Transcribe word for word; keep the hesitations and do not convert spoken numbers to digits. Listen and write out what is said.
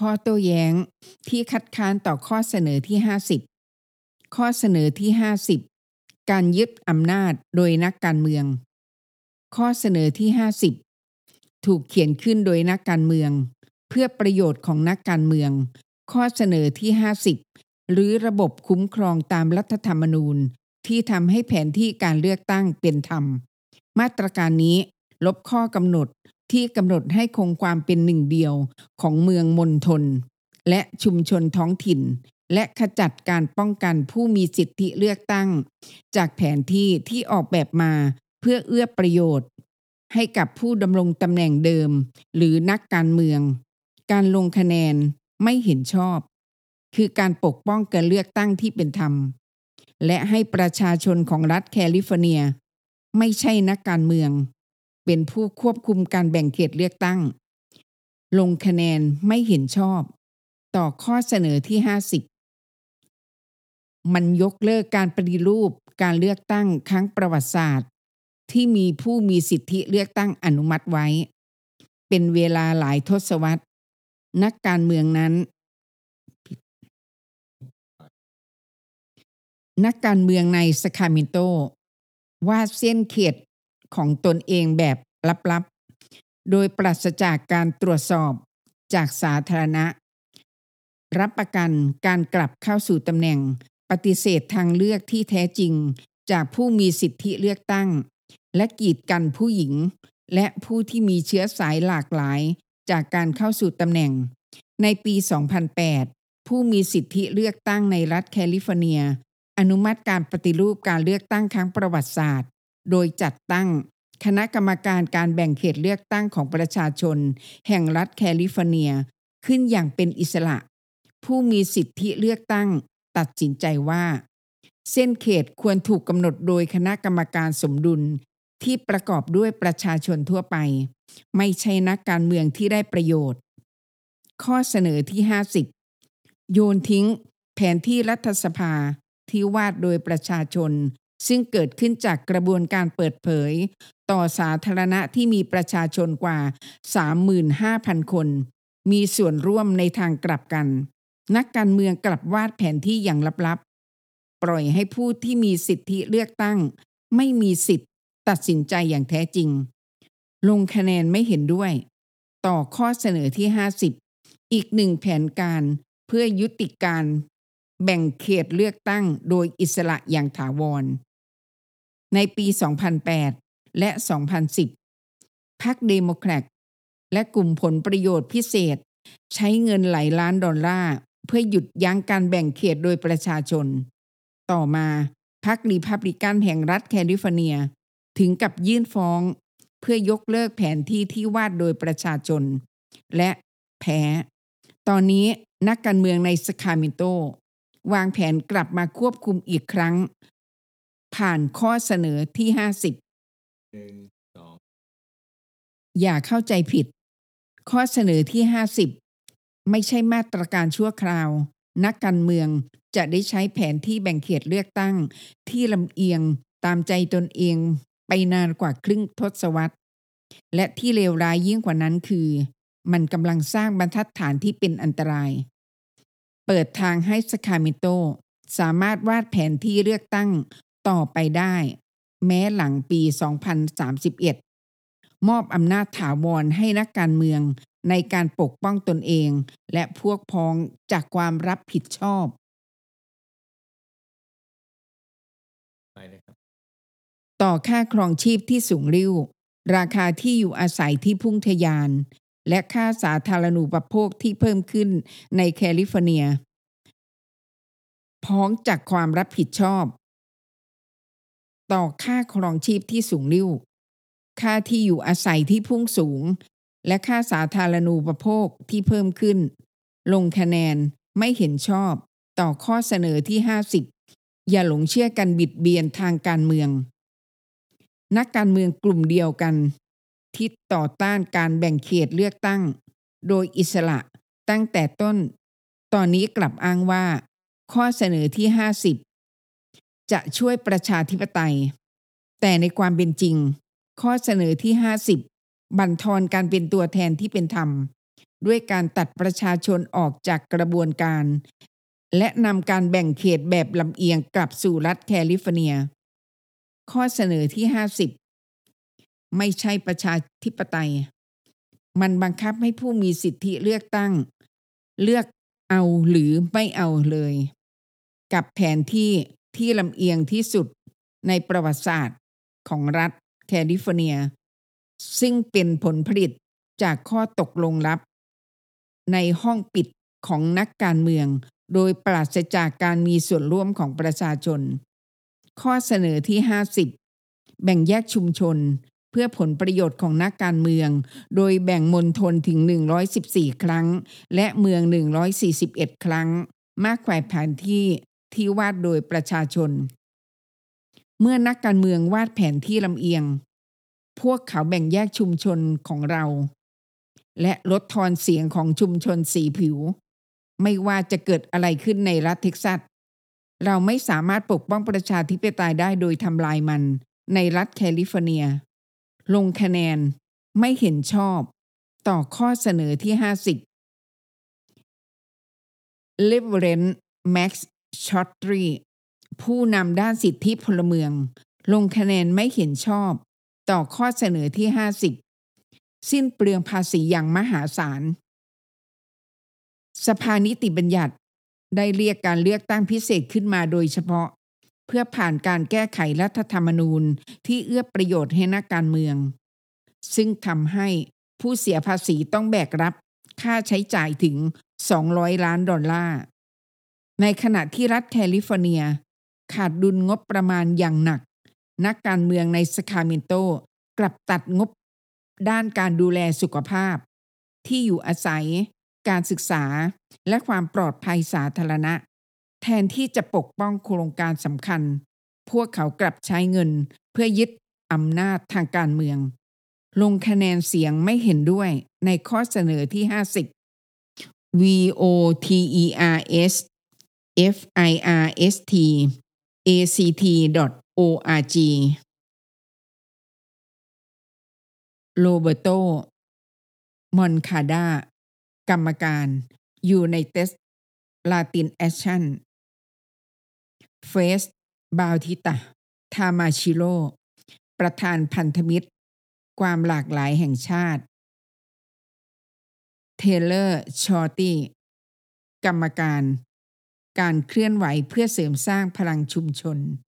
ข้อโต้แย้งที่คัดค้านต่อข้อเสนอที่ห้าสิบข้อเสนอที่ห้าสิบการยึดอำนาจโดยนักการเมืองข้อเสนอที่ห้าสิบถูกเขียนขึ้นโดยนักการเมืองเพื่อประโยชน์ของนักการเมืองข้อเสนอที่ห้าสิบหรือระบบคุ้มครองตามรัฐธรรมนูญที่ทำให้แผนที่การเลือกตั้งเป็นธรรมมาตรการนี้ลบข้อกำหนดที่กำหนดให้คงความเป็นหนึ่งเดียวของเมืองมณฑลและชุมชนท้องถิ่นและขจัดการป้องกันผู้มีสิทธิเลือกตั้งจากแผนที่ที่ออกแบบมาเพื่อเอื้อประโยชน์ให้กับผู้ดำรงตำแหน่งเดิมหรือนักการเมืองการลงคะแนนไม่เห็นชอบคือการปกป้องการเลือกตั้งที่เป็นธรรมและให้ประชาชนของรัฐแคลิฟอร์เนียไม่ใช่นักการเมืองเป็นผู้ควบคุมการแบ่งเขตเลือกตั้งลงคะแนนไม่เห็นชอบต่อข้อเสนอที่ห้าสิบมันยกเลิกการปฏิรูปการเลือกตั้งครั้งประวัติศาสตร์ที่มีผู้มีสิทธิเลือกตั้งอนุมัติไว้เป็นเวลาหลายทศวรรษนักการเมืองนั้นนักการเมืองในซาคราเมนโตวาดเส้นเขตของตนเองแบบลับๆโดยปราศจากการตรวจสอบจากสาธารณะรับประกันการกลับเข้าสู่ตำแหน่งปฏิเสธทางเลือกที่แท้จริงจากผู้มีสิทธิเลือกตั้งและกีดกันผู้หญิงและผู้ที่มีเชื้อสายหลากหลายจากการเข้าสู่ตำแหน่งในปี สองพันแปด ผู้มีสิทธิเลือกตั้งในรัฐแคลิฟอร์เนียอนุมัติการปฏิรูปการเลือกตั้งครั้งประวัติศาสตร์โดยจัดตั้งคณะกรรมการการแบ่งเขตเลือกตั้งของประชาชนแห่งรัฐแคลิฟอร์เนียขึ้นอย่างเป็นอิสระผู้มีสิทธิเลือกตั้งตัดสินใจว่าเส้นเขตควรถูกกำหนดโดยคณะกรรมการสมดุลที่ประกอบด้วยประชาชนทั่วไปไม่ใช่นักการเมืองที่ได้ประโยชน์ข้อเสนอที่ห้าสิบโยนทิ้งแผนที่รัฐสภาที่วาดโดยประชาชนซึ่งเกิดขึ้นจากกระบวนการเปิดเผยต่อสาธารณะที่มีประชาชนกว่า สามหมื่นห้าพัน คนมีส่วนร่วมในทางกลับกันนักการเมืองกลับวาดแผนที่อย่างลับๆปล่อยให้ผู้ที่มีสิทธิเลือกตั้งไม่มีสิทธิ์ตัดสินใจอย่างแท้จริงลงคะแนนไม่เห็นด้วยต่อข้อเสนอที่ห้าสิบอีกหนึ่งแผนการเพื่อยุติการแบ่งเขตเลือกตั้งโดยอิสระอย่างถาวรในปี สองพันแปด และ สองพันสิบ พรรคเดโมแครตและกลุ่มผลประโยชน์พิเศษใช้เงินหลายล้านดอลลาร์เพื่อหยุดยั้งการแบ่งเขตโดยประชาชนต่อมาพรรครีพับลิกันแห่งรัฐแคลิฟอร์เนียถึงกับยื่นฟ้องเพื่อยกเลิกแผนที่ที่วาดโดยประชาชนและแพ้ตอนนี้นักการเมืองในซาคราเมนโตวางแผนกลับมาควบคุมอีกครั้งผ่านข้อเสนอที่ห้าสิบ หนึ่ง สอง อย่าเข้าใจผิดข้อเสนอที่ห้าสิบไม่ใช่มาตรการชั่วคราวนักการเมืองจะได้ใช้แผนที่แบ่งเขตเลือกตั้งที่ลำเอียงตามใจตนเองไปนานกว่าครึ่งทศวรรษและที่เลวร้ายยิ่งกว่านั้นคือมันกำลังสร้างบรรทัดฐานที่เป็นอันตรายเปิดทางให้ซาคราเมนโตสามารถวาดแผนที่เลือกตั้งต่อไปได้แม้หลังปี สองพันสามสิบเอ็ด มอบอำนาจถาวรให้นักการเมืองในการปกป้องตนเองและพวกพ้องจากความรับผิดชอบไปเลยครับต่อค่าครองชีพที่สูงริ่วราคาที่อยู่อาศัยที่พุ่งทะยานและค่าสาธารณูปโภคที่เพิ่มขึ้นในแคลิฟอร์เนียพ้องจากความรับผิดชอบต่อค่าครองชีพที่สูงริ่วค่าที่อยู่อาศัยที่พุ่งสูงและค่าสาธารณูปโภคที่เพิ่มขึ้นลงคะแนนไม่เห็นชอบต่อข้อเสนอที่ห้าสิบอย่าหลงเชื่อกันบิดเบียนทางการเมืองนักการเมืองกลุ่มเดียวกันที่ต่อต้านการแบ่งเขตเลือกตั้งโดยอิสระตั้งแต่ต้นตอนนี้กลับอ้างว่าข้อเสนอที่ห้าสิบจะช่วยประชาธิปไตยแต่ในความเป็นจริงข้อเสนอที่ห้าสิบบั่นทอนการเป็นตัวแทนที่เป็นธรรมด้วยการตัดประชาชนออกจากกระบวนการและนำการแบ่งเขตแบบลำเอียงกลับสู่รัฐแคลิฟอร์เนียข้อเสนอที่ห้าสิบไม่ใช่ประชาธิปไตยมันบังคับให้ผู้มีสิทธิเลือกตั้งเลือกเอาหรือไม่เอาเลยกับแผนที่ที่ลำเอียงที่สุดในประวัติศาสตร์ของรัฐแคลิฟอร์เนียซึ่งเป็นผลผลิตจากข้อตกลงลับในห้องปิดของนักการเมืองโดยปราศจากการมีส่วนร่วมของประชาชนข้อเสนอที่ห้าสิบแบ่งแยกชุมชนเพื่อผลประโยชน์ของนักการเมืองโดยแบ่งมณฑลถึงหนึ่งร้อยสิบสี่ครั้งและเมืองหนึ่งร้อยสี่สิบเอ็ดครั้งมากกว่าแผนที่ที่วาดโดยประชาชนเมื่อนักการเมืองวาดแผนที่ลำเอียงพวกเขาแบ่งแยกชุมชนของเราและลดทอนเสียงของชุมชนสีผิวไม่ว่าจะเกิดอะไรขึ้นในรัฐเท็กซัสเราไม่สามารถปกป้องประชาธิปไตยได้โดยทำลายมันในรัฐแคลิฟอร์เนียลงคะแนนไม่เห็นชอบต่อข้อเสนอที่ห้าสิบ Reverend Max Chaudhry ผู้นำด้านสิทธิพลเมืองลงคะแนนไม่เห็นชอบต่อข้อเสนอที่ห้าสิบสิ้นเปลืองภาษีอย่างมหาศาลสภานิติบัญญัติได้เรียกการเลือกตั้งพิเศษขึ้นมาโดยเฉพาะเพื่อผ่านการแก้ไขรัฐธรรมนูญที่เอื้อประโยชน์ให้นักการเมืองซึ่งทำให้ผู้เสียภาษีต้องแบกรับค่าใช้จ่ายถึงสองร้อยล้านดอลลาร์ในขณะที่รัฐแคลิฟอร์เนียขาดดุลงบประมาณอย่างหนักนักการเมืองในซาคราเมนโตกลับตัดงบด้านการดูแลสุขภาพที่อยู่อาศัยการศึกษาและความปลอดภัยสาธารณะแทนที่จะปกป้องโครงการสำคัญพวกเขากลับใช้เงินเพื่อยึดอำนาจทางการเมืองลงคะแนนเสียงไม่เห็นด้วยในข้อเสนอที่ห้าสิบ voters first act.org โรเบโต มอนคาดากรรมการยูไนเต็ดลาตินแอคชั่นเฟสบาวติตาทามาชิโรประธานพันธมิตรความหลากหลายแห่งชาติเทเลอร์ชอร์ตี้กรรมการการเคลื่อนไหวเพื่อเสริมสร้างพลังชุมชน